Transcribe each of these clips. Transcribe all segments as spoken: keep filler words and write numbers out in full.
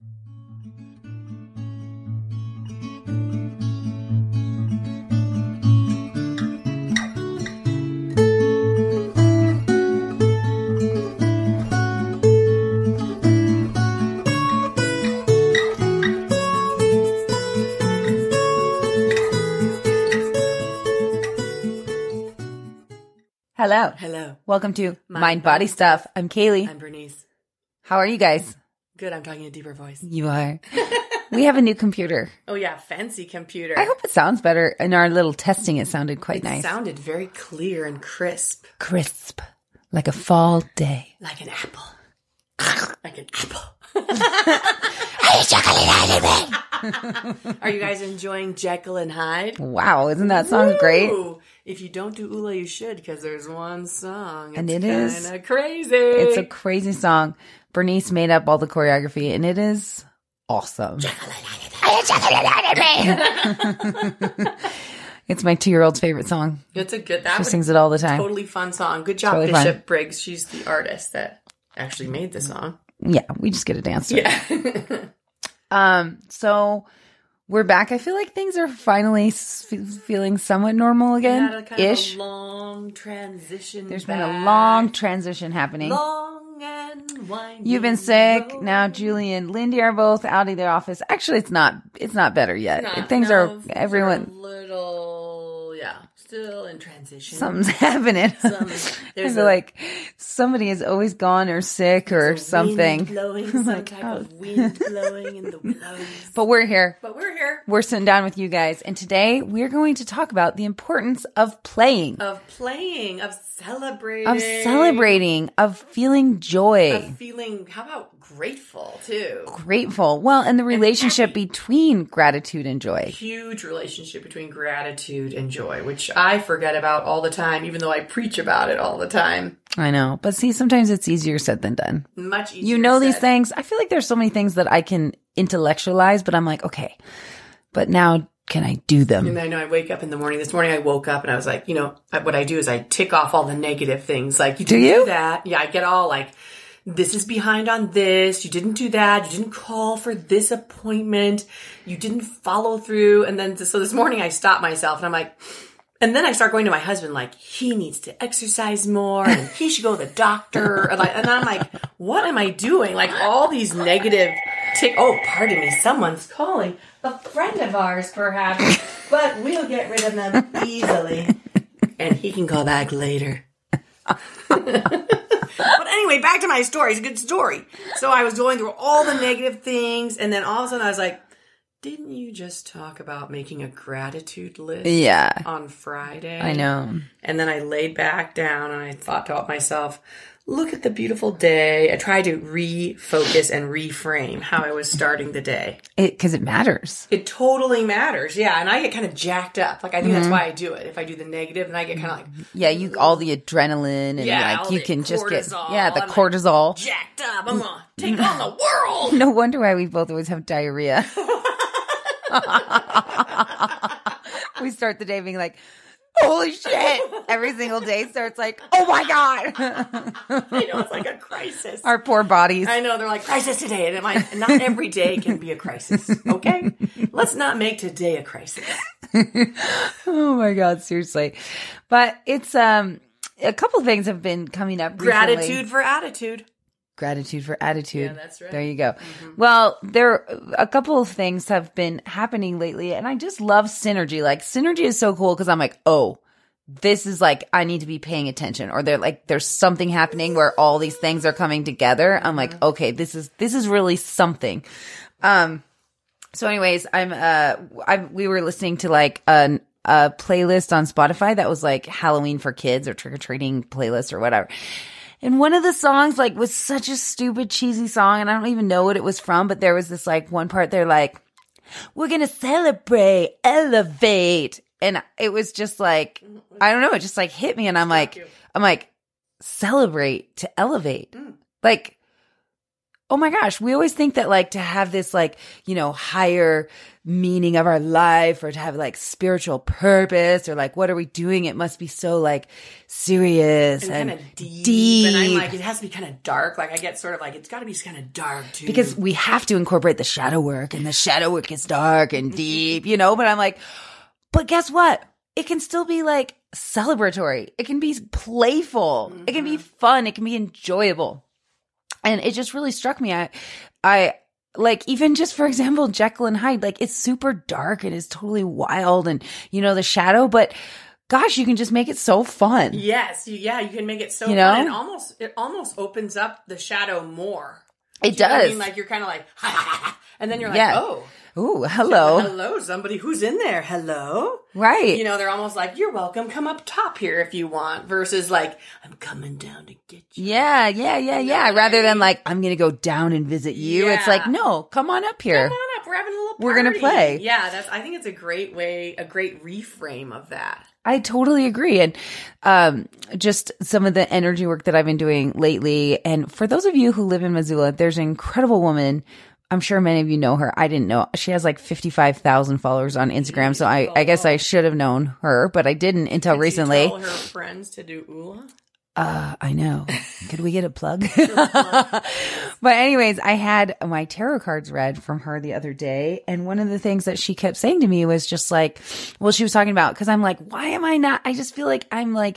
Hello. Hello. Welcome to Mind, Mind Body Body Stuff. I'm Kaylee. I'm Bernice. How are you guys? Good. I'm talking in a deeper voice. You are. We have a new computer. Oh, yeah. Fancy computer. I hope it sounds better. In our little testing, it sounded quite it nice. It sounded very clear and crisp. Crisp. Like a fall day. Like an apple. Like an apple. Are you guys enjoying Jekyll and Hyde? Wow. Isn't that song Woo! great? If you don't do Ula, you should, because there's one song. It's And it is kind of crazy. It's a crazy song. Bernice made up all the choreography, and it is awesome. It's my two-year-old's favorite song. It's a good. That she sings it all the time. Totally fun song. Good job, totally Bishop fun. Briggs. She's the artist that actually made the song. Yeah, we just get a dance to yeah. it. um. So. We're back. I feel like things are finally s- feeling somewhat normal again. We had a kind ish. Of a long transition. There's back. been a long transition happening. Long and winding. You've been sick. road. Now Julie and Lindy are both out of their office. Actually, it's not. It's not better yet. Not, things no, are things everyone. Are a little, yeah, still in transition. Something's happening. Some, I there's feel a, like somebody is always gone or sick or wind something. blowing, some like, type oh. of wind blowing in the willows. But we're here. But we're here. We're sitting down with you guys, and today we're going to talk about the importance of playing, Of playing, of celebrating. of celebrating, of feeling joy. Of feeling, how about grateful, too? Grateful. Well, and the relationship happy. between gratitude and joy. Huge relationship between gratitude and joy, which I forget about all the time, even though I preach about it all the time. I know. But see, sometimes it's easier said than done. Much easier You know said. these things. I feel like there's so many things that I can intellectualize, but I'm like, okay, but now can I do them? And I know I wake up in the morning. This morning I woke up and I was like, you know, I, what I do is I tick off all the negative things. Like, you Do didn't you? do that. Yeah, I get all like, this is behind on this. You didn't do that. You didn't call for this appointment. You didn't follow through. And then, so this morning I stopped myself and I'm like, and then I start going to my husband like, he needs to exercise more and he should go to the doctor. And, like, and I'm like, what am I doing? Like all these negative tick. Oh, pardon me. Someone's calling. A friend of ours, perhaps. But we'll get rid of them easily. And he can call back later. But anyway, back to my story. It's a good story. So I was going through all the negative things. And then all of a sudden I was like, didn't you just talk about making a gratitude list Yeah. on Friday? I know. And then I laid back down and I thought to myself, look at the beautiful day. I tried to refocus and reframe how I was starting the day. It, cause it matters. It totally matters. Yeah. And I get kind of jacked up. Like, I think mm-hmm. that's why I do it. If I do the negative, then I get kind of like, yeah, you, all the adrenaline and yeah, like you can just get, cortisol. yeah, the I'm cortisol. Like, jacked up. I'm going to take on the world. No wonder why we both always have diarrhea. We start the day being like, holy shit. Every single day starts like, oh my God. I know, it's like a crisis. Our poor bodies. I know, they're like, crisis today. And I'm like, not every day can be a crisis, okay? Let's not make today a crisis. Oh my God, seriously. But it's, um, a couple of things have been coming up recently. Gratitude for attitude. Gratitude for attitude. Yeah, that's right. There you go. Mm-hmm. Well, there a couple of things have been happening lately, and I just love synergy. Like, synergy is so cool because I'm like, oh, this is like, I need to be paying attention, or they're like, there's something happening where all these things are coming together. I'm like, Mm-hmm. okay, this is this is really something. Um. So, anyways, I'm uh, I we were listening to like a a playlist on Spotify that was like Halloween for kids or trick or treating playlist or whatever. And one of the songs like was such a stupid, cheesy song, and I don't even know what it was from, but there was this like one part there like, we're going to celebrate, elevate. And it was just like, I don't know, it just like hit me, and I'm like, I'm like, celebrate to elevate. Like, oh my gosh, we always think that like to have this like, you know, higher meaning of our life or to have like spiritual purpose or like, what are we doing? It must be so like serious and, and kind of deep. deep. And I'm like, it has to be kind of dark. Like I get sort of like, it's got to be kind of dark too. Because we have to incorporate the shadow work and the shadow work is dark and deep, you know, but I'm like, but guess what? It can still be like celebratory. It can be playful. Mm-hmm. It can be fun. It can be enjoyable. And it just really struck me. I, I, like, even just for example, Jekyll and Hyde, like it's super dark and it's totally wild and, you know, the shadow, but gosh, you can just make it so fun. Yes. You, yeah. You can make it so you fun. know? And almost, it almost opens up the shadow more. It does. I mean, like you're kind of like, ha, ha, ha, and then you're like, yeah. oh. Ooh, hello. Hello, somebody who's in there. Hello. Right. You know, they're almost like, you're welcome. Come up top here if you want. Versus like, I'm coming down to get you. Yeah, yeah, yeah, yeah. No, Rather I mean, than like, I'm going to go down and visit you. Yeah. It's like, no, come on up here. Come on up. We're having a little party. We're going to play. Yeah, that's, I think it's a great way, a great reframe of that. I totally agree. And um, just some of the energy work that I've been doing lately. And for those of you who live in Missoula, there's an incredible woman. I'm sure many of you know her. I didn't know. She has like fifty-five thousand followers on Instagram. So I, I guess I should have known her, but I didn't until Did recently. You tell her friends to do Ula? Uh, I know. Could we get a plug? But anyways, I had my tarot cards read from her the other day. And one of the things that she kept saying to me was just like, well, she was talking about, cause I'm like, why am I not, I just feel like I'm like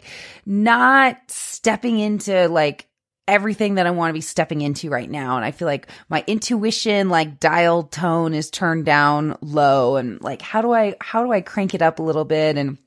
not stepping into like everything that I want to be stepping into right now. And I feel like my intuition, like dial tone is turned down low. And like, how do I, how do I crank it up a little bit? And,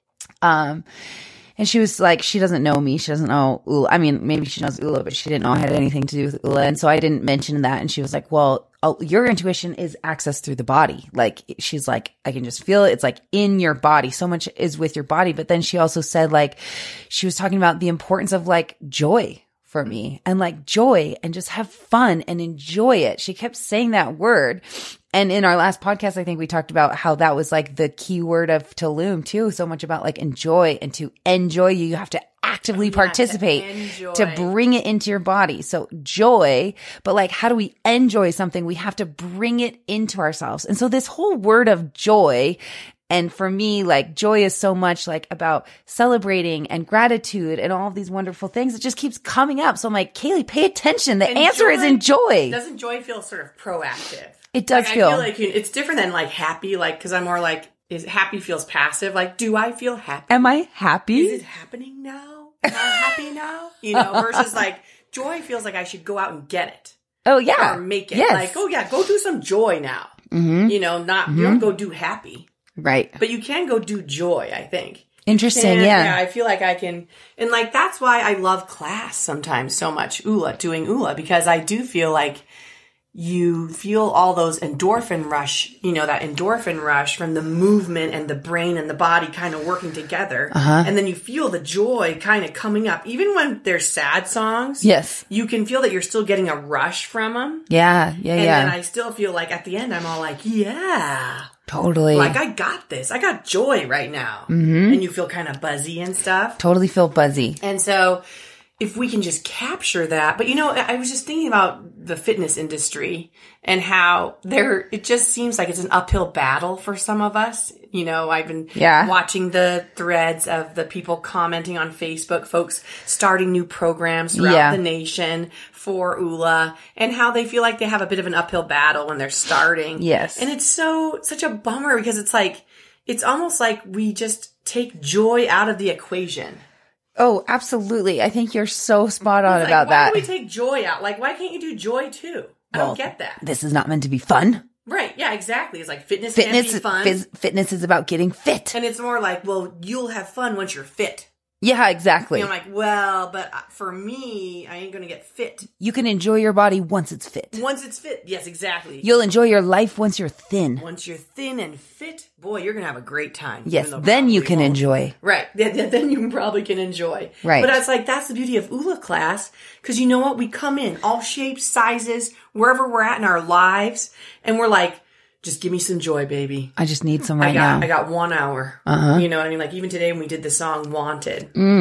um, and she was like, she doesn't know me. She doesn't know Ula. I mean, maybe she knows Ula, but she didn't know I had anything to do with Ula. And so I didn't mention that. And she was like, well, oh, your intuition is access through the body. Like, she's like, I can just feel it. It's like in your body. So much is with your body. But then she also said like, she was talking about the importance of like joy for me and like joy and just have fun and enjoy it. She kept saying that word. And in our last podcast, I think we talked about how that was like the key word of Tulum too. So much about like enjoy, and to enjoy you, you have to actively yeah, participate to, to bring it into your body. So joy, but like, how do we enjoy something? We have to bring it into ourselves. And so this whole word of joy, and for me, like joy is so much like about celebrating and gratitude and all of these wonderful things. It just keeps coming up. So I'm like, Kaylee, pay attention. The and answer joy, is enjoy. Doesn't joy feel sort of proactive? It does like, feel. I feel like it's different than like happy, like, cause I'm more like, is happy feels passive. Like, do I feel happy? Am I happy? Is it happening now? Am I happy now? You know, versus like joy feels like I should go out and get it. Oh yeah. Or make it. Yes. Like, oh yeah, go do some joy now. Mm-hmm. You know, not, mm-hmm. you don't go do happy. Right. But you can go do joy, I think. Interesting, And, yeah. yeah. I feel like I can, and like, that's why I love class sometimes so much, Ula, doing Ula, because I do feel like you feel all those endorphin rush, you know, that endorphin rush from the movement and the brain and the body kind of working together. Uh-huh. And then you feel the joy kind of coming up. Even when they're sad songs. Yes. You can feel that you're still getting a rush from them. Yeah, yeah, and yeah. then I still feel like at the end, I'm all like, yeah. Totally. Like, I got this. I got joy right now. Mm-hmm. And you feel kind of buzzy and stuff. Totally feel buzzy. And so if we can just capture that. But, you know, I was just thinking about the fitness industry and how there, it just seems like it's an uphill battle for some of us. You know, I've been yeah. watching the threads of the people commenting on Facebook, folks starting new programs throughout yeah. the nation for Ula, and how they feel like they have a bit of an uphill battle when they're starting. Yes. And it's so, such a bummer because it's like, it's almost like we just take joy out of the equation. Oh, absolutely. I think you're so spot on like, about why that. Why do we take joy out? Like, why can't you do joy too? I well, don't get that. This is not meant to be fun. Right. Yeah, exactly. It's like fitness, fitness can't be fun. Phys- fitness is about getting fit. And it's more like, well, you'll have fun once you're fit. Yeah, exactly. And I'm like, well, but for me, I ain't going to get fit. You can enjoy your body once it's fit. Once it's fit. Yes, exactly. You'll enjoy your life once you're thin. Once you're thin and fit, boy, you're going to have a great time. Yes, then you can won't. enjoy. Right. Then you probably can enjoy. Right. But it's like, that's the beauty of Ula class. Because you know what? We come in all shapes, sizes, wherever we're at in our lives. And we're like, just give me some joy, baby. I just need some right I got, now. I got one hour. Uh-huh. You know what I mean? Like even today when we did the song Wanted. Mm.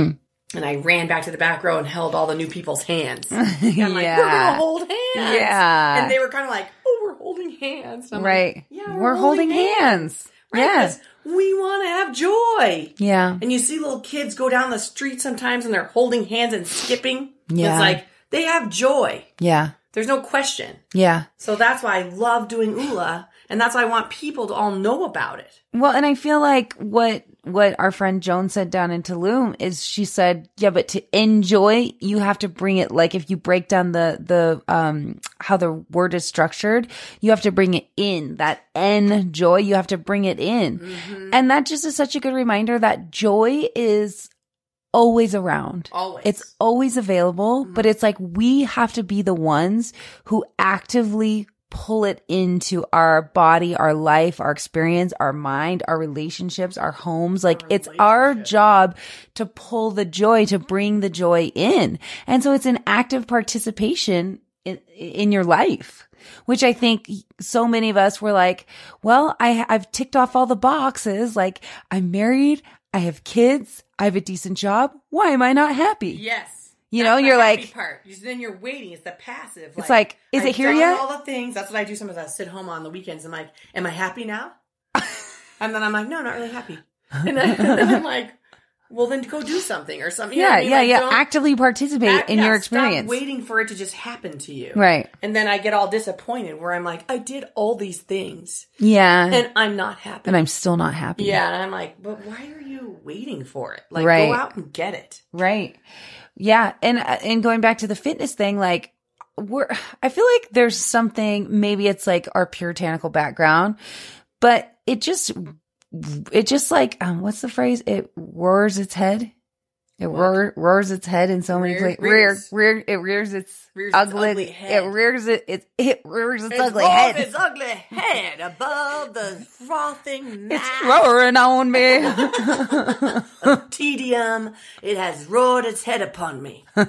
And I ran back to the back row and held all the new people's hands. And I'm like, Yeah. we're going to hold hands. Yeah. And they were kind of like, oh, we're holding hands. And I'm Right. like, yeah, we're, we're, holding, hands. hands. Right? Yeah. 'Cause we want to have joy. Yeah. And you see little kids go down the street sometimes and they're holding hands and skipping. Yeah. It's like, they have joy. Yeah. There's no question. Yeah. So that's why I love doing U L A. And that's why I want people to all know about it. Well, and I feel like what what our friend Joan said down in Tulum is she said, yeah, but to enjoy, you have to bring it, like if you break down the, the, um, how the word is structured, you have to bring it in. That enjoy, you have to bring it in. Mm-hmm. And that just is such a good reminder that joy is always around. Always. It's always available, mm-hmm. but it's like we have to be the ones who actively pull it into our body, our life, our experience, our mind, our relationships, our homes. Like our it's our job to pull the joy, to bring the joy in. And so it's an active participation in, in your life, which I think so many of us were like, well, I, I've ticked off all the boxes. Like I'm married. I have kids. I have a decent job. Why am I not happy? Yes. You That's know, the you're happy like, part. Then you're waiting. It's the passive. It's like, like is I've it here done yet? All the things. That's what I do. Sometimes I sit home on the weekends. I'm like, am I happy now? And then I'm like, no, not really happy. And then, and then I'm like, well, then go do something or something. You Yeah, know what I mean? yeah, like, yeah. Actively participate act, in yeah, your experience. Stop waiting for it to just happen to you. Right. And then I get all disappointed where I'm like, I did all these things. Yeah. And I'm not happy. And I'm still not happy. Yeah. And I'm like, but why are you waiting for it? Like, right. go out and get it. Right. Yeah. And, and going back to the fitness thing, like we're, I feel like there's something, maybe it's like our puritanical background, but it just, it just like, um, what's the phrase? It roars its head. It roar, roars its head in so many places. Rear, rear, it rears its rears ugly, its ugly head. It rears it, it, it rears its, It's ugly roars head. its ugly head above the frothing mass. It's roaring on me. Of tedium, it has roared its head upon me. But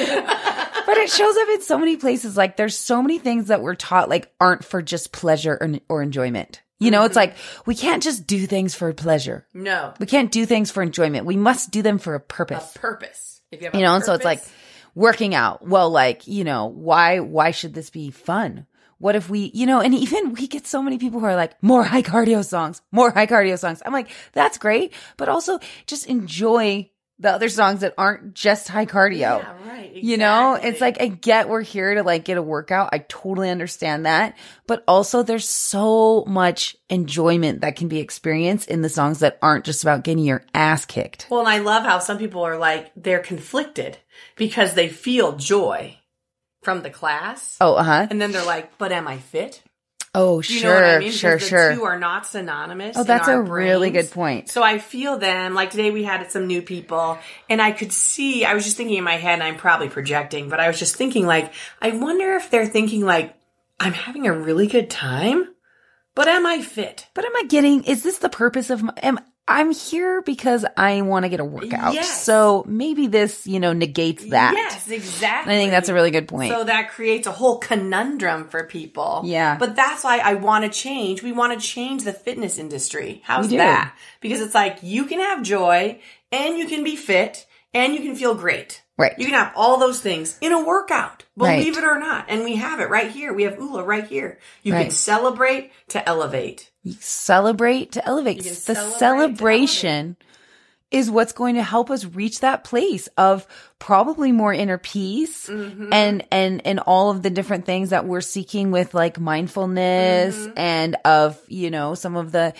it shows up in so many places. Like there's so many things that we're taught like aren't for just pleasure or, or enjoyment. You know, mm-hmm. It's like we can't just do things for pleasure. No. We can't do things for enjoyment. We must do them for a purpose. A purpose. If you have you a know, purpose. And so it's like working out. Well, like, you know, why why should this be fun? What if we, you know, and even we get so many people who are like, more high cardio songs, more high cardio songs. I'm like, that's great. But also just enjoy the other songs that aren't just high cardio. Yeah, right. Exactly. You know, it's like, I get we're here to like get a workout. I totally understand that. But also there's so much enjoyment that can be experienced in the songs that aren't just about getting your ass kicked. Well, and I love how some people are like, they're conflicted because they feel joy from the class. Oh, uh-huh. And then they're like, but am I fit? Oh, Do you sure, know what I mean? sure, because sure. The two are not synonymous. Oh, that's in our a really brains. good point. So I feel them. Like today we had some new people and I could see, I was just thinking in my head, and I'm probably projecting, but I was just thinking like, I wonder if they're thinking like, I'm having a really good time, but am I fit? But am I getting, is this the purpose of my, am, I'm here because I want to get a workout. Yes. So maybe this, you know, negates that. Yes, exactly. I think that's a really good point. So that creates a whole conundrum for people. Yeah. But that's why I want to change. We want to change the fitness industry. How's We do. that? Because it's like you can have joy and you can be fit and you can feel great. Right. You can have all those things in a workout, believe Right. it or not. And we have it right here. We have U L A right here. You Right. can celebrate to elevate. You celebrate to elevate. You can The celebrate to celebration is what's going to help us reach that place of probably more inner peace Mm-hmm. and, and, and all of the different things that we're seeking with like mindfulness Mm-hmm. and of, you know, some of the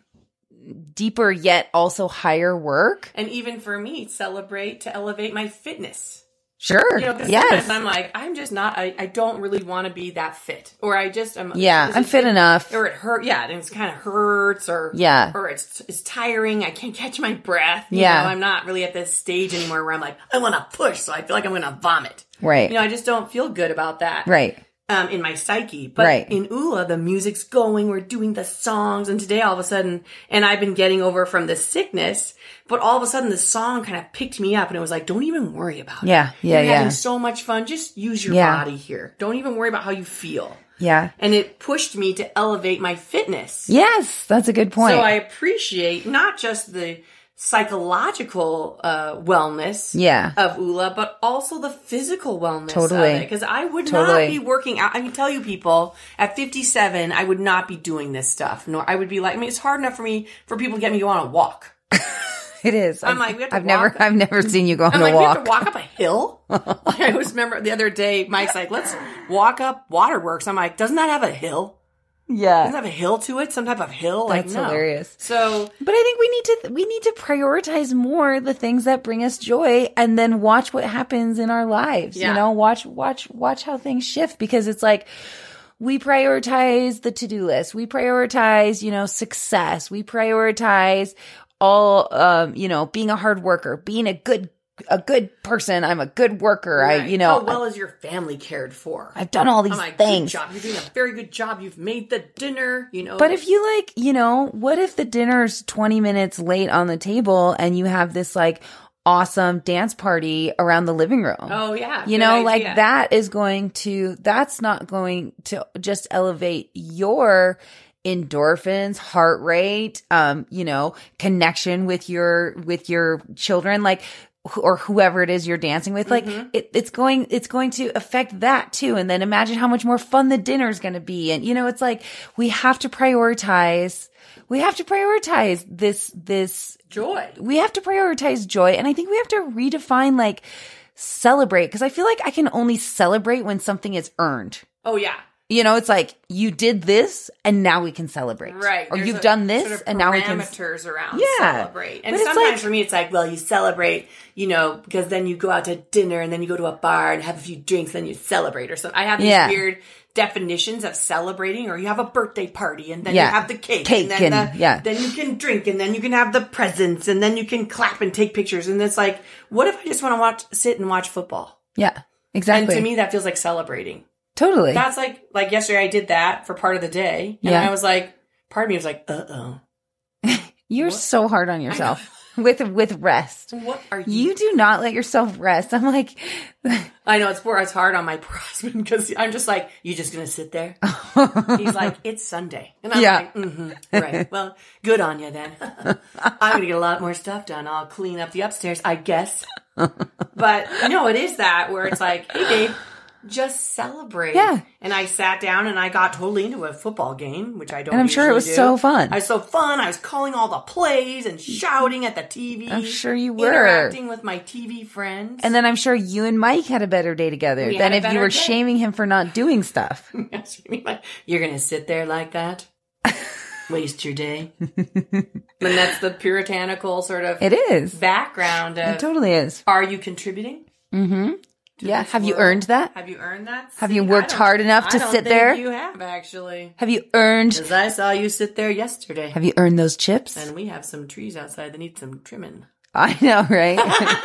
deeper yet also higher work. And even for me, celebrate to elevate my fitness. Sure. You know, 'cause Yes. sometimes I'm like, I'm just not, I, I don't really want to be that fit. Or I just am. Yeah, this I'm is- fit enough. Or it hurt. Yeah, and it's kind of hurts or, Yeah. or it's, it's tiring. I can't catch my breath. You Yeah. know, I'm not really at this stage anymore where I'm like, I want to push. So I feel like I'm going to vomit. Right. You know, I just don't feel good about that. Right. Um, in my psyche. But Right. in U L A, the music's going, we're doing the songs, and today all of a sudden, and I've been getting over from the sickness, but all of a sudden the song kind of picked me up and it was like, don't even worry about it. Yeah. Yeah. You're Yeah. having so much fun. Just use your Yeah. body here. Don't even worry about how you feel. Yeah. And it pushed me to elevate my fitness. Yes. That's a good point. So I appreciate not just the psychological uh, wellness Yeah. of Ula, but also the physical wellness Totally. of it. Because I would Totally. not be working out. I can tell you people, at fifty-seven, I would not be doing this stuff. Nor I would be like, I mean, it's hard enough for me, for people to get me to go on a walk. It is. I'm I've- like, we have to I've walk. never, I've never seen you go on I'm a like, we have walk. to walk up a hill? Like, I always remember the other day, Mike's like, let's walk up Waterworks. I'm like, doesn't that have a hill? Yeah. Doesn't it have a hill to it? Some type of hill? Like, That's no. hilarious. So, But I think we need to we need to prioritize more the things that bring us joy, and then watch what happens in our lives. Yeah. You know, watch watch watch how things shift, because it's like we prioritize the to-do list. We prioritize, you know, success. We prioritize all um, you know, being a hard worker, being a good a good person. I'm a good worker. I, right. you know, how well is your family cared for? I've done all these I'm like, things. good job. You're doing a very good job. You've made the dinner, you know. But if you like, you know, what if the dinner's twenty minutes late on the table and you have this like awesome dance party around the living room? Oh, yeah. You good know, idea. like that is going to, that's not going to just elevate your endorphins, heart rate, um, you know, connection with your, with your children, like, wh- or whoever it is you're dancing with. Like Mm-hmm. it, it's going, it's going to affect that too. And then imagine how much more fun the dinner is going to be. And, you know, it's like, we have to prioritize, we have to prioritize this, this, Joy. we have to prioritize joy. And I think we have to redefine like celebrate, because I feel like I can only celebrate when something is earned. Oh, yeah. You know, it's like you did this and now we can celebrate. Right. Or There's you've a done this sort of and now we can. parameters around Yeah. celebrate. And But it's sometimes like- for me, it's like, well, you celebrate, you know, because then you go out to dinner and then you go to a bar and have a few drinks, then you celebrate or something. I have these Yeah. weird definitions of celebrating, or you have a birthday party and then Yeah. you have the cake, Cake and then and- the, yeah. then you can drink, and then you can have the presents, and then you can clap and take pictures. And it's like, what if I just want to watch, sit and watch football? Yeah, exactly. And to me, that feels like celebrating. totally. That's like, like yesterday I did that for part of the day. And Yeah. I was like, part of me was like, uh-oh. You're so hard on yourself with, with rest. What are you? You do not let yourself rest. I'm like, I know it's poor. It's hard on my poor husband because I'm just like, you just gonna sit there? He's like, it's Sunday, and I'm Yeah. like, mm-hmm, right. Well, good on you then. I'm gonna get a lot more stuff done. I'll clean up the upstairs, I guess. But no, it is that where it's like, hey, babe, just celebrate. Yeah. And I sat down and I got totally into a football game, which I don't. And I'm sure it usually was do. so fun. I was so fun. I was calling all the plays and shouting at the T V. I'm sure you were. Interacting with my T V friends. and then I'm sure you and Mike had a better day together We than had a if you better were day. shaming him for not doing stuff. You're going to sit there like that? Waste your day? And that's the puritanical sort of It is. background of, It totally is. are you contributing? Mm-hmm. Yeah. this Have you world? earned that? Have you earned that? Have See, you I worked don't- hard enough to I don't sit think there? You have, actually. Have you earned, Because I saw you sit there yesterday. have you earned those chips? And we have some trees outside that need some trimming. I know, right?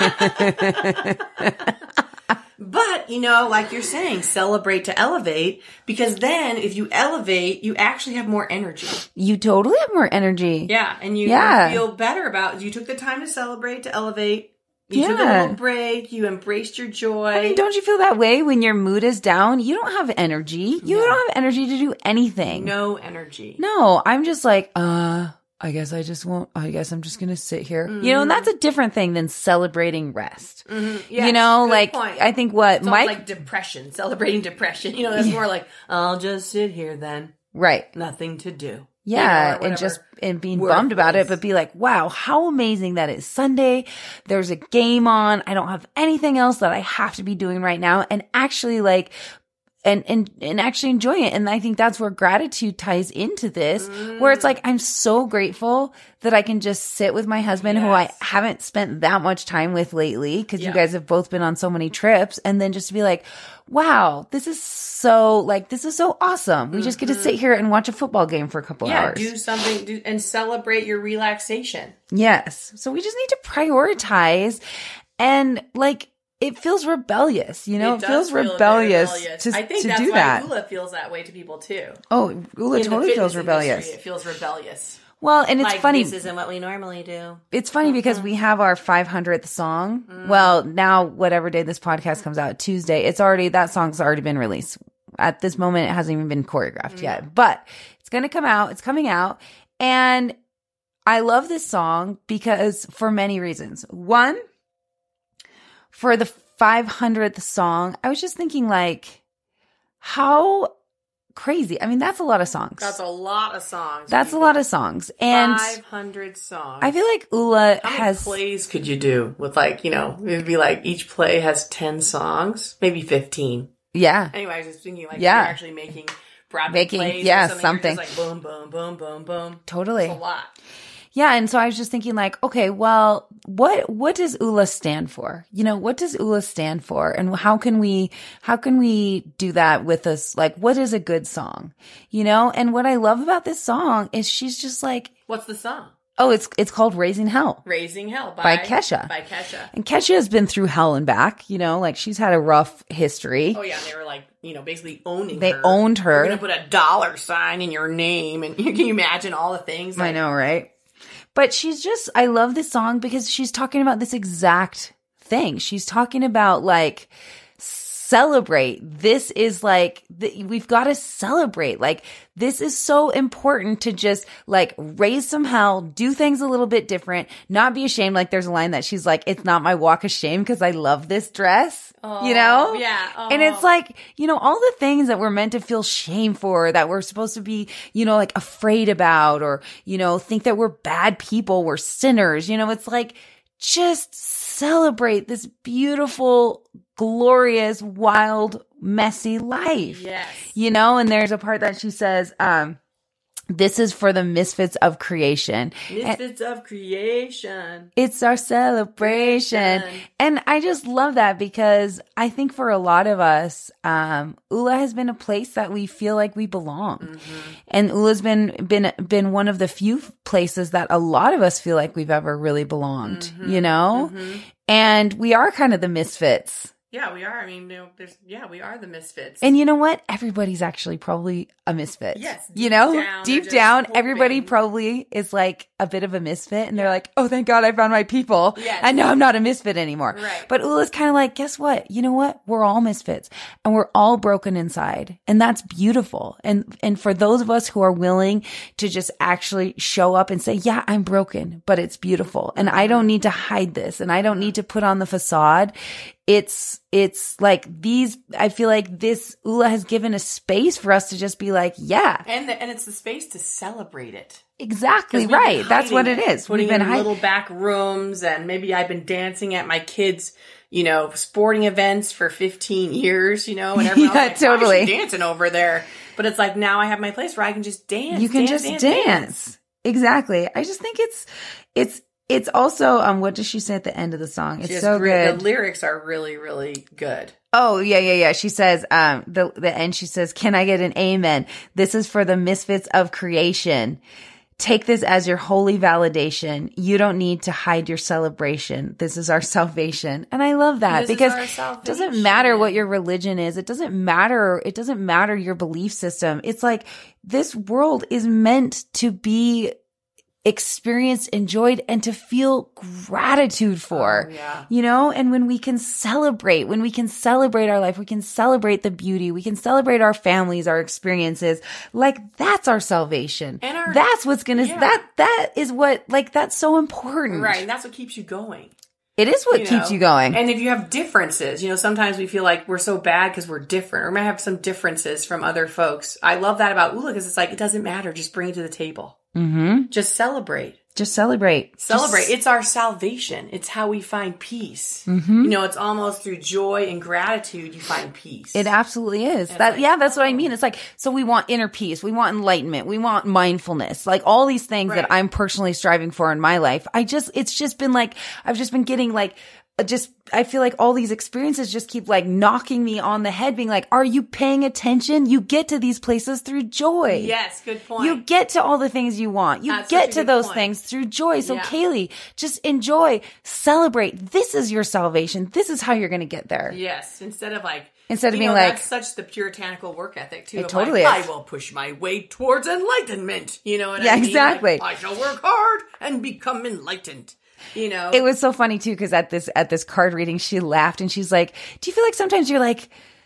But, you know, like you're saying, celebrate to elevate, because then if you elevate, you actually have more energy. You totally have more energy. Yeah, and you Yeah. feel better about, you took the time to celebrate, to elevate. You took a Yeah. little break. You embraced your joy. I mean, don't you feel that way when your mood is down? You don't have energy. You No. don't have energy to do anything. No energy. No, I'm just like, uh, I guess I just won't, I guess I'm just going to sit here. You know, and that's a different thing than celebrating rest. Yes, you know, good like, point. I think what It's almost Mike, like depression, celebrating depression. You know, that's more like, I'll just sit here then. right. Nothing to do. Yeah, You know, or and whatever just and being word bummed about it, is. but be like, wow, how amazing that it's Sunday. There's a game on. I don't have anything else that I have to be doing right now. And actually like, and, and, and actually enjoy it. And I think that's where gratitude ties into this, where it's like, I'm so grateful that I can just sit with my husband who I Yes. haven't spent that much time with lately. Cause Yeah. you guys have both been on so many trips. And then just to be like, wow, this is so like, this is so awesome. We just get to sit here and watch a football game for a couple Yeah, hours. do something do, and celebrate your relaxation. Yes. So we just need to prioritize, and like it feels rebellious, you know, it, does feels feel very rebellious, rebellious. to, I think to that's do why that. Ula feels that way to people too. Oh, Ula In the totally feels fitness rebellious. industry, it feels rebellious. Well, and it's like, funny. This isn't what we normally do. It's funny because we have our five hundredth song. Well, now whatever day this podcast comes out, Tuesday, it's already, that song's already been released. At this moment, it hasn't even been choreographed yet, but it's going to come out. It's coming out. And I love this song because for many reasons. One, for the five hundredth song, I was just thinking like, how crazy. I mean, that's a lot of songs. That's a lot of songs. That's people. a lot of songs. And five hundred songs. I feel like Ula How has... many plays could you do with like, you know, it would be like each play has ten songs, maybe fifteen. Yeah. Anyway, I was just thinking like yeah. you're actually making Broadway making, plays yeah, or something. something. You're just like boom, boom, boom, boom, boom. Totally. It's a lot. Yeah, and so I was just thinking like, okay, well, what what does Ula stand for? You know, what does Ula stand for? And how can we how can we do that with us? Like, what is a good song? You know? And what I love about this song is she's just like, what's the song? Oh, it's it's called Raising Hell. Raising Hell by, by Kesha. By Kesha. And Kesha has been through hell and back, you know, like she's had a rough history. Oh yeah, and they were like, you know, basically owning they her. They owned her. We're gonna put a dollar sign in your name, and can you imagine all the things? Like, I know, right? But she's just, I love this song because she's talking about this exact thing. She's talking about like, celebrate. This is like, the, we've got to celebrate. Like, this is so important to just like raise some hell, do things a little bit different, not be ashamed. Like there's a line that she's like, it's not my walk of shame because I love this dress, oh, you know? Yeah. Oh. And it's like, you know, all the things that we're meant to feel shame for, that we're supposed to be, you know, like afraid about, or, you know, think that we're bad people, we're sinners, you know, it's like, just celebrate this beautiful, glorious, wild, messy life. Yes. You know, and there's a part that she says, um, this is for the misfits of creation. Misfits and of creation. It's our celebration. Creation. And I just love that because I think for a lot of us, um, Ula has been a place that we feel like we belong. Mm-hmm. And Ula's been, been, been one of the few places that a lot of us feel like we've ever really belonged, mm-hmm. you know? Mm-hmm. And we are kind of the misfits. Yeah, we are. I mean, you know, there's, yeah, we are the misfits. And you know what? Everybody's actually probably a misfit. Yes. You know, down, deep down, hoping. Everybody probably is like a bit of a misfit and yeah. they're like, oh, thank God I found my people. Yes. And now I'm not a misfit anymore. Right. But Ula's kind of like, guess what? You know what? We're all misfits and we're all broken inside. And that's beautiful. And, and for those of us who are willing to just actually show up and say, yeah, I'm broken, but it's beautiful. And I don't need to hide this and I don't need to put on the facade. It's, it's like these, I feel like this Ula has given a space for us to just be like, yeah. And the, and it's the space to celebrate it. Exactly right. That's what it is. Putting We've been in hiding. little back rooms, and maybe I've been dancing at my kids', you know, sporting events for fifteen years, you know, and everyone yeah, else like, totally. why is she dancing over there? But it's like, now I have my place where I can just dance. You can dance, just dance, dance. dance. Exactly. I just think it's, it's, It's also, um, what does she say at the end of the song? It's so great. good. The lyrics are really, really good. Oh, yeah, yeah, yeah. She says, um, the, the end, she says, can I get an amen? This is for the misfits of creation. Take this as your holy validation. You don't need to hide your celebration. This is our salvation. And I love that this because it doesn't matter what your religion is. It doesn't matter. It doesn't matter your belief system. It's like this world is meant to be experienced, enjoyed, and to feel gratitude for, oh, yeah. you know, and when we can celebrate, when we can celebrate our life, we can celebrate the beauty, we can celebrate our families, our experiences, like that's our salvation. And our, that's what's gonna, yeah. that, that is what, like, that's so important. Right. And that's what keeps you going. It is what you keeps know? you going. And if you have differences, you know, sometimes we feel like we're so bad because we're different, or we might have some differences from other folks. I love that about Ula because it's like, it doesn't matter. Just bring it to the table. Mm-hmm. Just celebrate. Just celebrate. Celebrate. Just... It's our salvation. It's how we find peace. Mm-hmm. You know, it's almost through joy and gratitude you find peace. It absolutely is. And That like, yeah, that's what I mean. It's like, so we want inner peace, we want enlightenment, we want mindfulness, like all these things right. that I'm personally striving for in my life. I just, it's just been like, I've just been getting like, just, I feel like all these experiences just keep like knocking me on the head, being like, are you paying attention? You get to these places through joy. Yes, good point. You get to all the things you want. You That's get to those point. things through joy. So yeah. Kaylee, just enjoy, celebrate. This is your salvation. This is how you're going to get there. Yes. Instead of like, Instead of being know, like, that's such the puritanical work ethic too. It of totally like, is. I will push my way towards enlightenment. You know what yeah, I mean? exactly. Like, I shall work hard and become enlightened. You know, it was so funny too because at this at this card reading, she laughed and she's like, "Do you feel like sometimes you're like,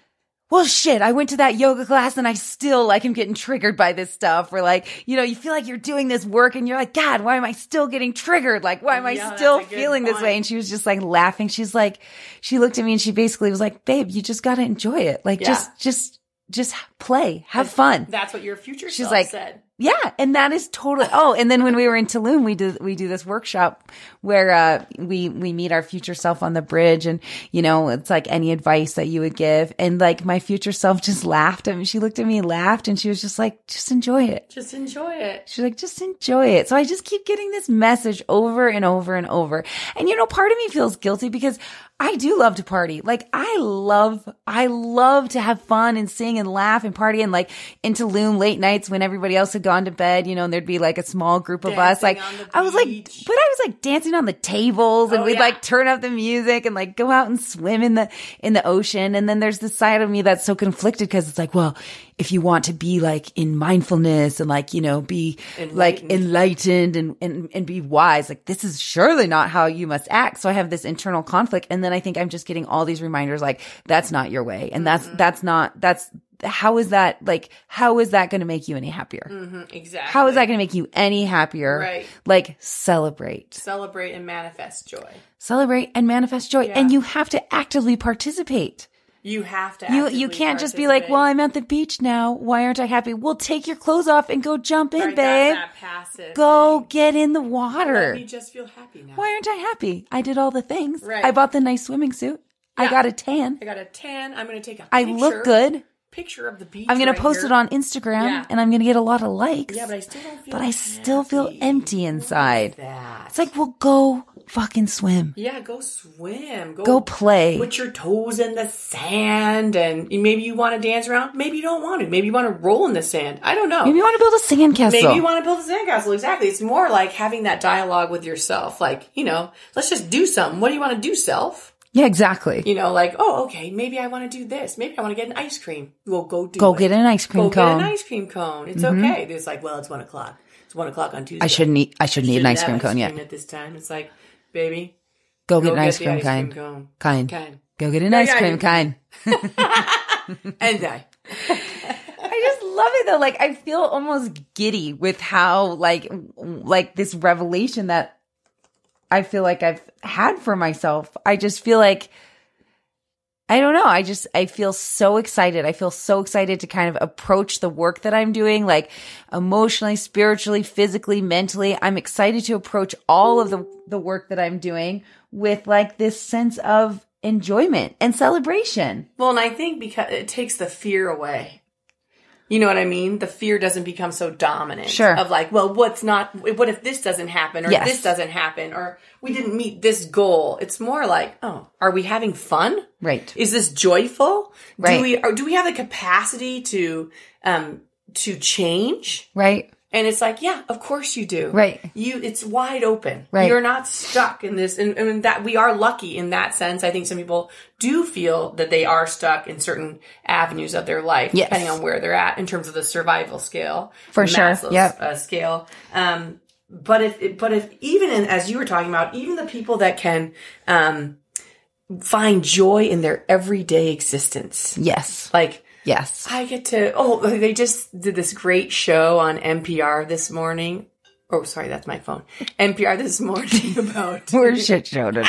well, shit, I went to that yoga class and I still like am getting triggered by this stuff. Or like, you know, you feel like you're doing this work and you're like, God, why am I still getting triggered? Like, why am I Yeah, still that's a good feeling this point. way? And she was just like laughing. She's like, she looked at me and she basically was like, babe, you just got to enjoy it. Like, Yeah. just, just, just play, have fun. That's what your future She's self like, said. Yeah, and that is totally. Oh, and then when we were in Tulum, we do we do this workshop where uh, we we meet our future self on the bridge, and you know, it's like any advice that you would give, and like my future self just laughed at me. She looked at me and laughed, and she was just like, "Just enjoy it." Just enjoy it. She's like, "Just enjoy it." So I just keep getting this message over and over and over, and you know, part of me feels guilty because I do love to party. Like I love, I love to have fun and sing and laugh and party, and like in Tulum late nights when everybody else had gone to bed, you know, and there'd be like a small group of us. Dancing Like on the I was like, beach. but I was like dancing on the tables, and Oh, we'd yeah. like turn up the music and like go out and swim in the in the ocean. And then there's this side of me that's so conflicted because it's like, well, if you want to be like in mindfulness and like, you know, be like Enlightened. enlightened and, and, and be wise, like this is surely not how you must act. So I have this internal conflict. And then I think I'm just getting all these reminders like, that's not your way. And that's, Mm-hmm. that's not, that's, how is that, like, how is that going to make you any happier? Mhm, exactly. How is that going to make you any happier? Right. Like celebrate, Celebrate and manifest joy. celebrate and manifest joy. Yeah. And you have to actively participate. You have to. You, actively you can't just be like, participate. well, I'm at the beach now. Why aren't I happy? Well, take your clothes off and go jump in, Right, babe. that's that passive Go thing. get in the Let water. me just feel happy now. Why aren't I happy? I did all the things. Right. I bought the nice swimming suit. I Yeah. got a tan. I got a tan. I'm going to take a I picture. look good. Picture of the beach. I'm going right to post here. it on Instagram Yeah. and I'm going to get a lot of likes. Yeah, but I still don't feel But I still feel happy. empty inside. That. It's like, well, go fucking swim. Yeah, go swim. Go, Go play. Put your toes in the sand, and maybe you want to dance around. Maybe you don't want to. Maybe you want to roll in the sand. I don't know. Maybe you want to build a sandcastle. Maybe you want to build a sandcastle. Exactly. It's more like having that dialogue with yourself. Like, you know, let's just do something. What do you want to do, self? Yeah, exactly. You know, like, oh, okay, maybe I want to do this. Maybe I want to get an ice cream. Well, go do Go it. get an ice cream Go cone. Mm-hmm. get an ice cream cone. It's okay. It's like, well, it's one o'clock. It's one o'clock on Tuesday. I shouldn't eat, I shouldn't eat an Shouldn't ice cream have cone yet. At this time, it's like, baby, Go go get an ice the cream ice kind. cream cone. Kind. Kind. Go get an Yeah, ice yeah, cream you- kind. And I. I just love it though. Like I feel almost giddy with how like like this revelation that I feel like I've had for myself. I just feel like I don't know. I just I feel so excited. I feel so excited to kind of approach the work that I'm doing, like emotionally, spiritually, physically, mentally. I'm excited to approach all of the the work that I'm doing with like this sense of enjoyment and celebration. Well, and I think because it takes the fear away. You know what I mean? The fear doesn't become so dominant. Sure. Of like, well, what's not, what if this doesn't happen or Yes. this doesn't happen or we didn't meet this goal? It's more like, oh, are we having fun? Right. Is this joyful? Right. Do we, or do we have the capacity to, um, to change? Right. And it's like, yeah, of course you do. Right. You, it's wide open. Right. You're not stuck in this. And, and that we are lucky in that sense. I think some people do feel that they are stuck in certain avenues of their life, Yes. depending on where they're at in terms of the survival scale. For sure. Maslow's, Yep. uh, scale. Um, but if, but if even in, as you were talking about, even the people that can, um, find joy in their everyday existence, Yes. like, Yes. I get to, oh, they just did this great show on N P R this morning. Oh, sorry, that's my phone. N P R this morning about, We're shit show today.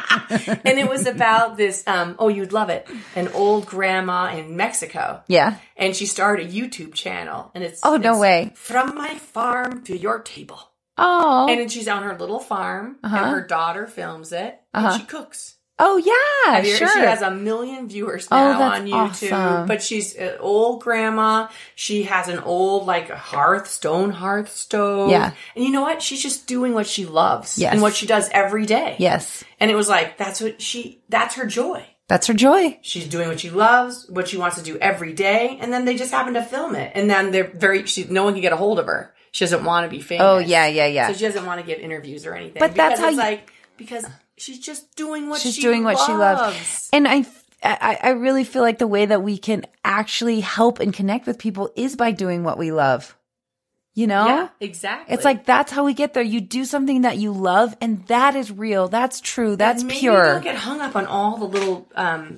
and it was about this, um, oh, you'd love it, an old grandma in Mexico. Yeah. And she started a YouTube channel, and it's, Oh, no it's way. From my farm to your table. Oh. And then she's on her little farm, Uh-huh. and her daughter films it, Uh-huh. and she cooks. Oh yeah. Have you- Sure. She has a million viewers Oh, now that's on YouTube. awesome. But she's an old grandma. She has an old like hearth, stone hearth stove. Yeah. And you know what? She's just doing what she loves Yes. and what she does every day. Yes. And it was like that's what she. That's her joy. That's her joy. She's doing what she loves, what she wants to do every day, and then they just happen to film it. And then they're very. She, no one can get a hold of her. She doesn't want to be famous. Oh yeah, yeah, yeah. So she doesn't want to give interviews or anything. But that's because how it's you- like because she's just doing what She's she doing what loves. she loves. And I, I, I really feel like the way that we can actually help and connect with people is by doing what we love. You know? Yeah, exactly. It's like, that's how we get there. You do something that you love and that is real. That's true. That's Maybe pure. Don't get hung up on all the little um,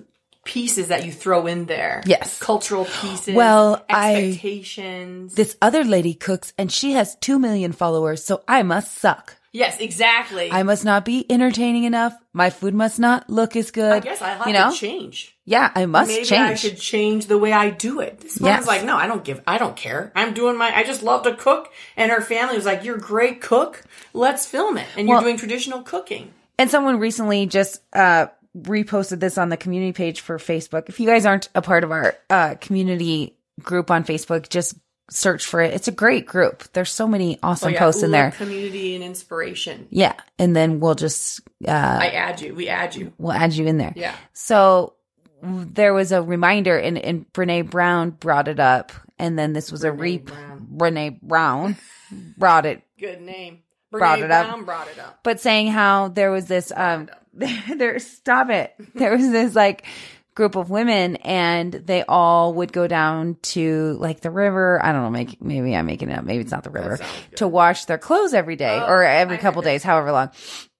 pieces that you throw in there. Yes. Cultural pieces. Well, expectations. I, this other lady cooks and she has two million followers, so I must suck. Yes, exactly. I must not be entertaining enough. My food must not look as good. I guess I have you know? to change. Yeah, I must Maybe change. I should change the way I do it. This mom's Yes. like, no, I don't give, I don't care. I'm doing my, I just love to cook. And her family was like, you're a great cook. Let's film it. And Well, you're doing traditional cooking. And someone recently just uh, reposted this on the community page for Facebook. If you guys aren't a part of our uh, community group on Facebook, just search for it. It's a great group. There's so many awesome Oh, yeah. posts in Ula there. Community and inspiration. Yeah. And then we'll just, uh, I add you. We add you. we'll add you in there. Yeah. So there was a reminder and, and Brene Brown brought it up. And then this was a Brene re Brown. Brene Brown brought it, Good name. Brought Brene it up. Brown brought it up. but saying how there was this, um, there, stop it. There was this like group of women and they all would go down to like the river. I don't know, make, maybe I'm making it up. Maybe it's not the river to wash their clothes every day Oh, or every I couple heard days, however long.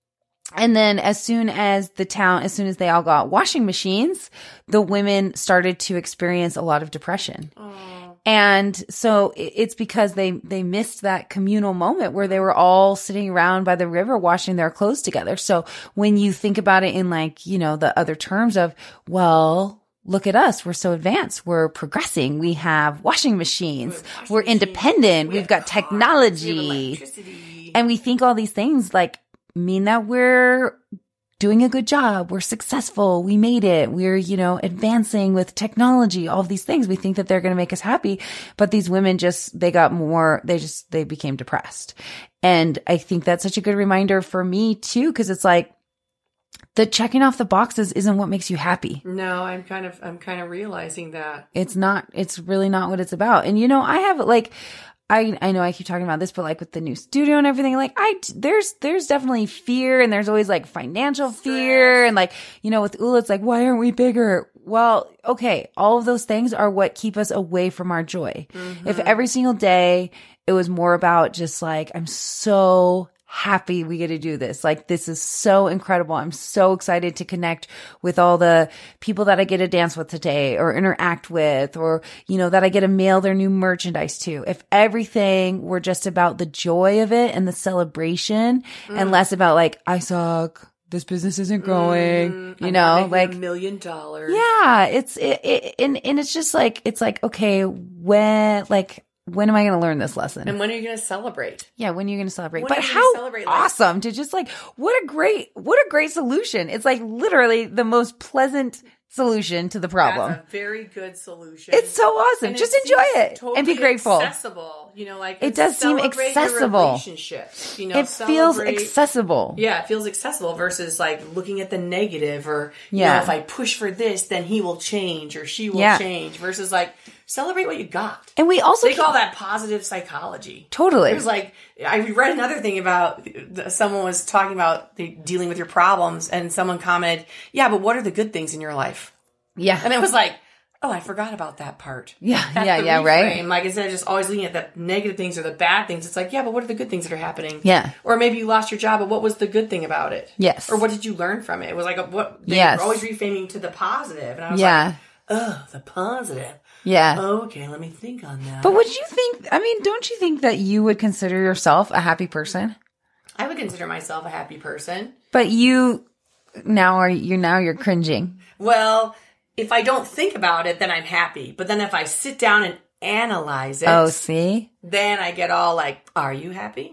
And then as soon as the town, as soon as they all got washing machines, the women started to experience a lot of depression. Oh. And so i- it's because they, they missed that communal moment where they were all sitting around by the river washing their clothes together. So when you think about it in like, you know, the other terms of, well, look at us. We're so advanced. We're progressing. We have washing machines. We have washing We're machines. independent. We We've have got cars. We have technology. electricity. And we think all these things like mean that we're doing a good job. We're successful. We made it. We're, you know, advancing with technology, all of these things. We think that they're going to make us happy. But these women just, they got more, they just, they became depressed. And I think that's such a good reminder for me too, because it's like the checking off the boxes isn't what makes you happy. No, I'm kind of, I'm kind of realizing that. It's not, it's really not what it's about. And, you know, I have like, I, I know I keep talking about this, but like with the new studio and everything, like I, there's, there's definitely fear and there's always like financial fear. And like, you know, with Ula, it's like, why aren't we bigger? Well, okay. All of those things are what keep us away from our joy. Mm-hmm. If every single day it was more about just like, I'm so happy we get to do this. Like, this is so incredible. I'm so excited to connect with all the people that I get to dance with today or interact with, or, you know, that I get to mail their new merchandise to. If everything were just about the joy of it and the celebration mm. and less about like, I suck, this business isn't growing, mm, you I'm know, like a million dollars. Yeah. It's, it, it, and, and it's just like, it's like, okay, when, like, when am I going to learn this lesson? And when are you going to celebrate? Yeah, when are you going to celebrate? When but are you how gonna celebrate, like- awesome to just like, what a great, what a great solution. It's like literally the most pleasant solution to the problem. That's a very good solution. It's so awesome. And Just it enjoy seems it totally and be grateful. Accessible, you know, like It does seem celebrate accessible. Your relationships, you know, It feels celebrate- accessible. Yeah, it feels accessible versus like looking at the negative or, you Yeah. know, if I push for this, then he will change or she will Yeah. change versus like celebrate what you got. And we also They call that positive psychology. Totally. It was like, I read another thing about, someone was talking about the, dealing with your problems and someone commented, yeah, but what are the good things in your life? Yeah. And it was like, oh, I forgot about that part. Yeah, That's yeah, the yeah, right? reframe. Like, instead of just always looking at the negative things or the bad things, it's like, yeah, but what are the good things that are happening? Yeah. Or maybe you lost your job, but what was the good thing about it? Yes. Or what did you learn from it? It was like, a, what, they Yes. were always reframing to the positive. And I was Yeah. like, oh, the positive. Yeah. Okay, let me think on that. But would you think, I mean, don't you think that you would consider yourself a happy person? I would consider myself a happy person. But you now are, you now you're cringing. Well, if I don't think about it, then I'm happy. But then if I sit down and analyze it, Oh, see? then I get all like, are you happy?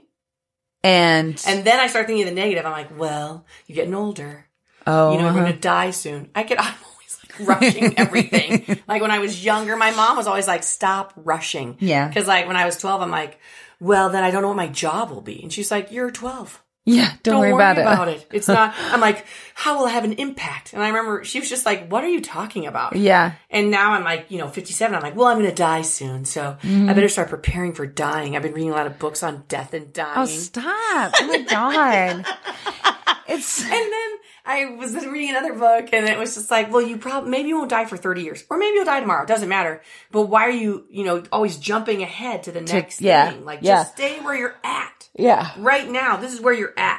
And, And then I start thinking of the negative. I'm like, well, you're getting older. oh, You know, uh-huh. we're going to die soon. I get, I'm always like rushing everything. Like when I was younger, my mom was always like, stop rushing. Yeah. Because like when I was twelve, I'm like, well, then I don't know what my job will be. And she's like, you're twelve. yeah, don't, worry, about, it. It's not, I'm like, how will it have an impact? And I remember she was just like, what are you talking about? Yeah. And now I'm like, you know, fifty-seven. I'm like, well, I'm going to die soon. So Mm-hmm. I better start preparing for dying. I've been reading a lot of books on death and dying. Oh, stop. Oh my God. It's, And then I was reading another book and it was just like, well, you probably, maybe you won't die for thirty years or maybe you'll die tomorrow. It doesn't matter. But why are you, you know, always jumping ahead to the next yeah, thing? Like yeah. just stay where you're at yeah. right now. This is where you're at.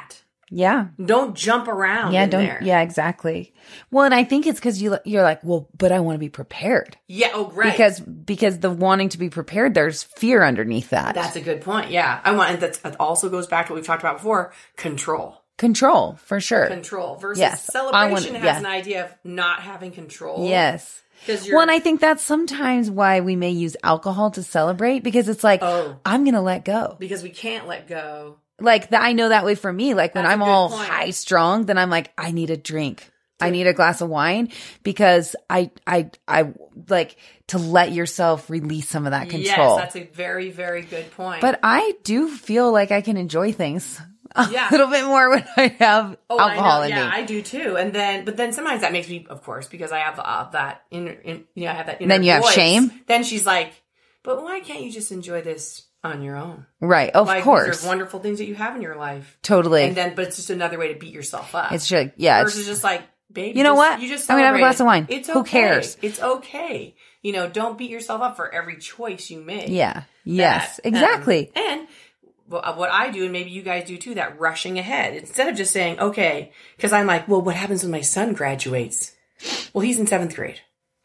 Yeah. Don't jump around Yeah, in don't. there. Yeah, exactly. Well, and I think it's because you you're like, well, but I want to be prepared. Yeah. Oh, right. Because because the wanting to be prepared, there's fear underneath that. That's a good point. Yeah. I want, and that's, that also goes back to what we've talked about before. Control. Control, for sure. Control versus Yes. celebration wanna- has yeah. an idea of not having control. Yes. Because you're, Well, and I think that's sometimes why we may use alcohol to celebrate, because it's like, Oh. I'm going to let go. because we can't let go. Like that, I know that way for me. Like when That's a I'm good all point. high strung, then I'm like, I need a drink. I need a glass of wine because I, I, I like to let yourself release some of that control. Yes, that's a very, very good point. But I do feel like I can enjoy things a Yeah. little bit more when I have Oh, alcohol I know. in Yeah, me. I do too. And then, but then sometimes that makes me, of course, because I have uh, that inner, in, you know, I have that inner Then you have voice. shame? Then she's like, but why can't you just enjoy this on your own? Right. Of Like, course. these are wonderful things that you have in your life. Totally. And then, but it's just another way to beat yourself up. It's just, yeah. It's, versus just like, babe, You know just- what? You just I'm gonna have a glass celebrated. of wine. It's Who okay. cares? It's okay. You know, don't beat yourself up for every choice you make. yeah. Yes. That, um, Exactly. and wh- what I do, and maybe you guys do too, that rushing ahead. Instead of just saying, okay, because I'm like, well, what happens when my son graduates? Well, he's in seventh grade.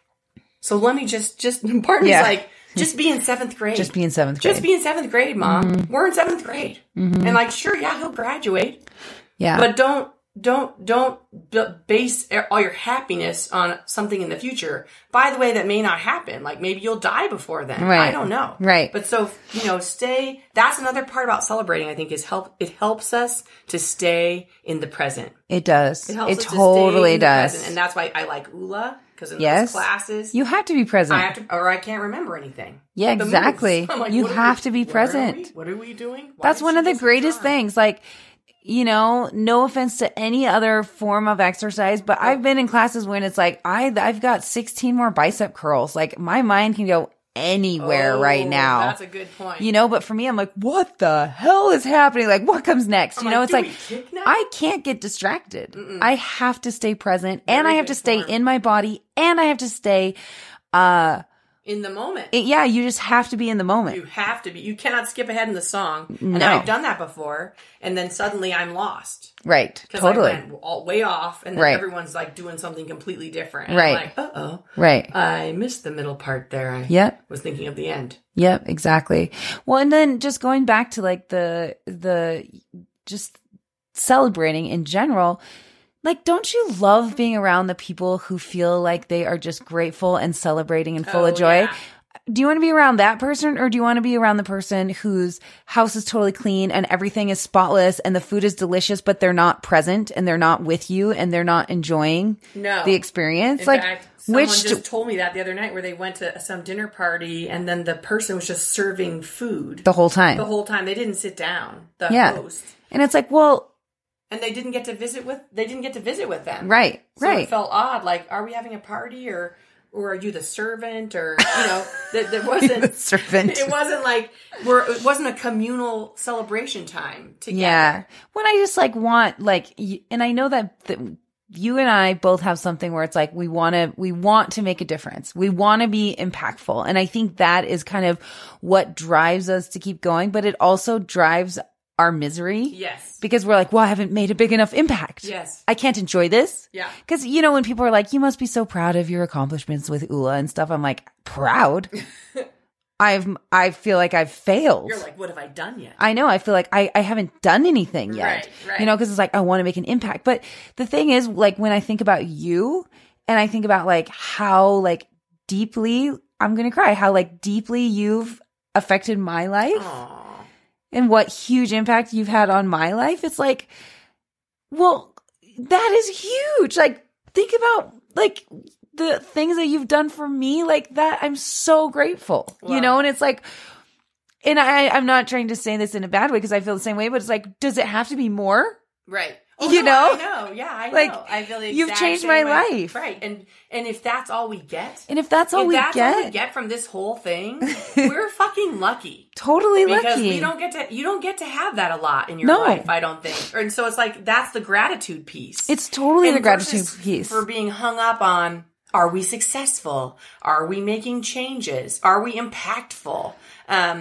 So let me just, just, part of me's Yeah. like, just be in seventh grade. Just be in seventh grade. Just be in seventh grade, Mom. Mm-hmm. We're in seventh grade. And like, sure, yeah, he'll graduate. yeah. But don't, don't, don't b- base all your happiness on something in the future. By the way, that may not happen. Like maybe you'll die before then. Right. I don't know. Right. But so, you know, stay, that's another part about celebrating, I think, is help, it helps us to stay in the present. it does. It It, helps us to stay totally in the does. present. And that's why I like U L A, because in Yes. those classes, You have to be present. I have to, or I can't remember anything. Yeah, The exactly. moves. I'm like, You what are have we- to be where are present. we? What are we doing? Why That's did one she of the just greatest withdraw? things. Like, you know, no offense to any other form of exercise, but I've been in classes when it's like, I, I've got sixteen more bicep curls. Like my mind can go anywhere Oh, right now. That's a good point. You know, but for me, I'm like, what the hell is happening? Like, what comes next? I'm you know, like, it's do like, we kick now? I can't get distracted. I have to stay present and Very I have good to stay form. in my body and I have to stay, uh, in the moment. it- yeah, you just have to be in the moment. You have to be. You cannot skip ahead in the song. And No. I've done that before. And then suddenly I'm lost. Right. Because Totally. I went all, way off. And then Right. everyone's like doing something completely different. And Right. I'm like, uh-oh. Right. I missed the middle part there. I Yep. was thinking of the end. Yep, exactly. Well, and then just going back to like the, the, just celebrating in general, like, don't you love being around the people who feel like they are just grateful and celebrating and full Oh, of joy? yeah. Do you want to be around that person or do you want to be around the person whose house is totally clean and everything is spotless and the food is delicious, but they're not present and they're not with you and they're not enjoying No. the experience? In like, fact, someone which, just told me that the other night where they went to some dinner party and then the person was just serving food the whole time. the whole time. They didn't sit down. The Yeah. host. And it's like, well, And they didn't get to visit with, they didn't get to visit with them. right, So right. it felt odd. Like, are we having a party or, or are you the servant or, you know, that there wasn't, Servant. it wasn't like, we're, it wasn't a communal celebration time together. Yeah. When I just like want like, y- and I know that, that you and I both have something where it's like, we want to, we want to make a difference. We want to be impactful. And I think that is kind of what drives us to keep going, but it also drives our misery. Yes. Because we're like, well, I haven't made a big enough impact. Yes. I can't enjoy this. Yeah. Because, you know, when people are like, you must be so proud of your accomplishments with U L A and stuff, I'm like, proud? I've, I feel like I've failed. You're like, what have I done yet? I know. I feel like I, I haven't done anything yet. Right, right. You know, because it's like, I want to make an impact. But the thing is, like, when I think about you and I think about like how like deeply, I'm going to cry, how like deeply you've affected my life. Aw. And what huge impact you've had on my life. It's like, well, that is huge. Like, think about like the things that you've done for me like that. I'm so grateful, Wow. you know? And it's like, and I, I'm not trying to say this in a bad way because I feel the same way, but it's like, does it have to be more? Right. Oh, You no, know? I know. Yeah, I Like, know. I feel the you've exact changed same my way. life. Right. And and if that's all we get, And if that's all if we that's get, all we get from this whole thing, we're fucking lucky. totally Because lucky. we don't get to you don't get to have that a lot in your No. life, I don't think. And so it's like that's the gratitude piece. It's totally And the gratitude versus piece. for being hung up on, are we successful? Are we making changes? Are we impactful? Um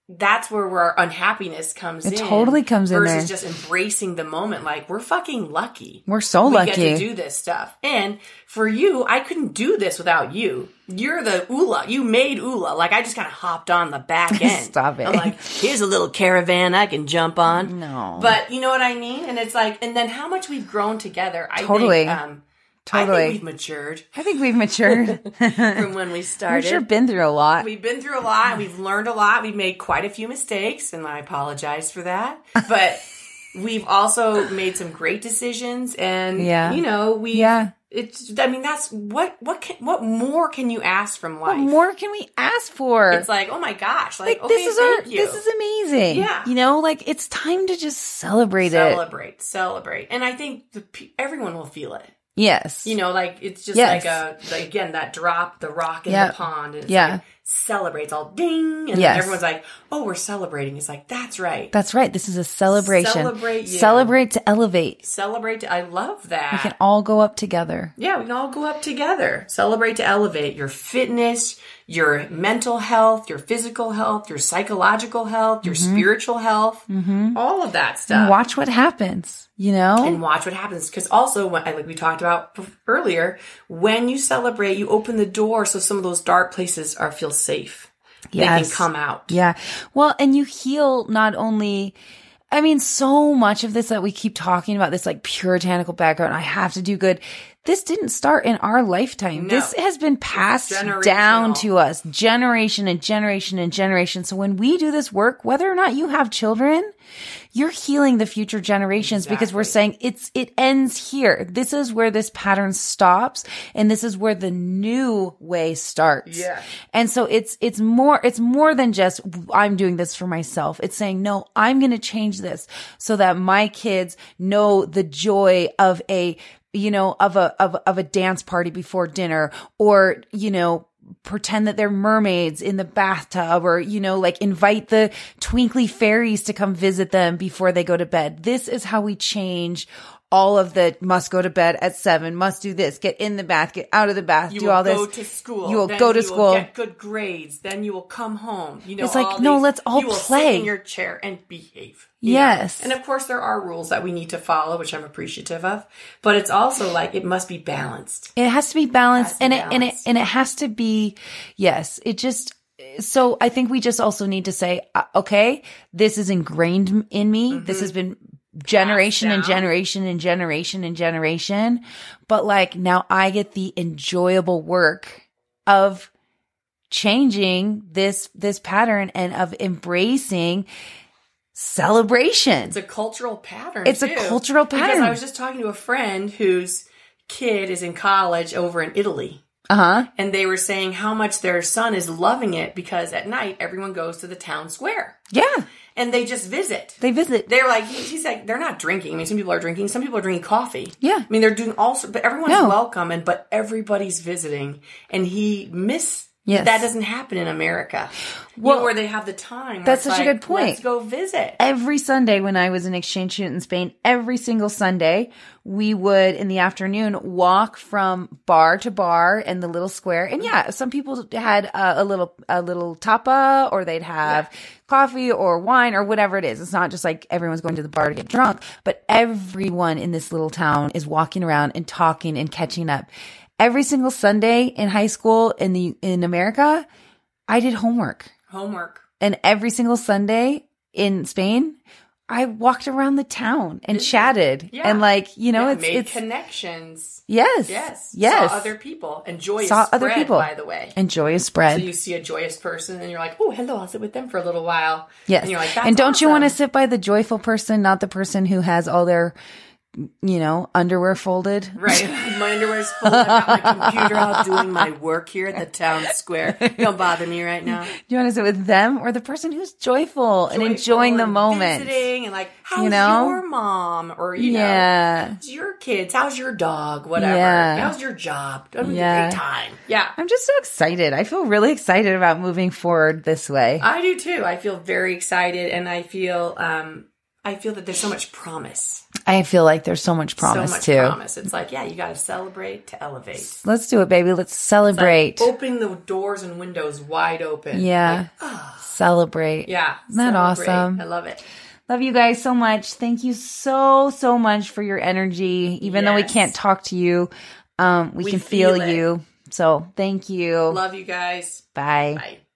that's where our unhappiness comes It in. totally comes in versus there. just embracing the moment. Like, we're fucking lucky. We're so we lucky. get to do this stuff. And for you, I couldn't do this without you. You're the Ula. You made Ula. Like, I just kind of hopped on the back end. Stop it. I'm like, here's a little caravan I can jump on. No. But you know what I mean? And it's like, and then how much we've grown together. I Totally. think, um, Totally. I think we've matured I think we've matured. from when we started. We've sure been through a lot. We've been through a lot. We've learned a lot. We've made quite a few mistakes, and I apologize for that. But we've also made some great decisions, and Yeah. you know, we. Yeah. It's. I mean, that's what. What can? What more can you ask from life? What more can we ask for? It's like, oh my gosh! Like, Like, okay, this is thank our, you. this is amazing. Yeah. You know, like, it's time to just celebrate it. celebrate, celebrate, and I think the, pe- everyone will feel it. Yes. You know, like, it's just Yes. like a, like, again, that drop, the rock in Yep. the pond. And it's Yeah. like, celebrates all ding. And Yes. then everyone's like, oh, we're celebrating. It's like, that's right. That's right. This is a celebration. Celebrate you. Celebrate to elevate. Celebrate. To, I love that. We can all go up together. Yeah, we can all go up together. Celebrate to elevate your fitness, your mental health, your physical health, your psychological health, your Mm-hmm. spiritual health, mm-hmm. all of that stuff. And watch what happens, you know? And watch what happens. Because also, when, like we talked about earlier, when you celebrate, you open the door so some of those dark places are feel safe. They Yes. can come out. Yeah. Well, and you heal not only, I mean, so much of this that we keep talking about, this like puritanical background, I have to do good. This didn't start in our lifetime. No. This has been passed generational. down to us generation and generation and generation. So when we do this work, whether or not you have children, you're healing the future generations because we're saying it's, it ends here. This is where this pattern stops. And this is where the new way starts. Yeah. And so it's, it's more, it's more than just, I'm doing this for myself. It's saying, no, I'm going to change this so that my kids know the joy of a, you know, of a, of, of a dance party before dinner, or, you know, pretend that they're mermaids in the bathtub, or, you know, like invite the twinkly fairies to come visit them before they go to bed. This is how we change all of the must go to bed at seven, must do this, get in the bath, get out of the bath, You do will all this. go to school. You will then go to you school. Will get good grades. Then you will come home. You know, It's like, all no, these- let's all you will play. sit in your chair and behave. you know? Yes. And of course, there are rules that we need to follow, which I'm appreciative of. But it's also like it must be balanced. It has to be balanced, It and has it to be and it balanced. and it has to be, yes. It just so I think we just also need to say, uh, okay, this is ingrained in me. This has been generation and Passed down. generation and generation and generation. But like now, I get the enjoyable work of changing this this pattern and of embracing celebration. It's a cultural pattern. It's a too. cultural Because pattern. I was just talking to a friend whose kid is in college over in Italy. Uh huh. And they were saying how much their son is loving it because at night everyone goes to the town square Yeah, and they just visit. they visit. They're like, he- he's like, they're not drinking. I mean, some people are drinking. Some people are drinking coffee. Yeah. I mean, they're doing all sorts, but everyone's No. welcome and, but everybody's visiting. And he miss, Yes. that doesn't happen in America. Well, you know, where they have the time. where that's it's such a like, good point. Let's go visit. Every Sunday when I was an exchange student in Spain, every single Sunday, we would in the afternoon walk from bar to bar in the little square. And yeah, some people had a, a little, a little tapa, or they'd have coffee or wine or whatever it is. It's not just like everyone's going to the bar to get drunk, but everyone in this little town is walking around and talking and catching up. Every single Sunday in high school in the, in America, I did homework. Homework. And every single Sunday in Spain, I walked around the town and chatted. Yeah. And like, you know, Yeah, it's, made it's, connections. yes. Yes. Yes. Saw other people. And joy is Saw spread, other people. by the way. And joy is spread. So you see a joyous person and you're like, oh, hello, I'll sit with them for a little while. Yes. And you're like, that's and don't you awesome. want to sit by the joyful person, not the person who has all their, you know, underwear folded? Right. My underwear's full. I've got my computer out doing my work here at the town square. Don't bother me right now. Do you want to sit with them or the person who's joyful, and Joyful enjoying the and moment? Visiting and like, how's You know? your mom? Or, you know, Yeah. how's your kids? How's your dog? Whatever. Yeah. How's your job? Having Yeah. a great time. Yeah. I'm just so excited. I feel really excited about moving forward this way. I do too. I feel very excited and I feel, um, I feel that there's so much promise. I feel like there's so much promise so much too. promise. It's like, yeah, you got to celebrate to elevate. Let's do it, baby. Let's celebrate. Like opening the doors and windows wide open. Yeah. Like, oh, Celebrate. Yeah. Isn't that celebrate. awesome? I love it. Love you guys so much. Thank you so, so much for your energy. Even though we Yes. can't talk to you, um, we, We can feel, feel it. you. So thank you. Love you guys. Bye. Bye.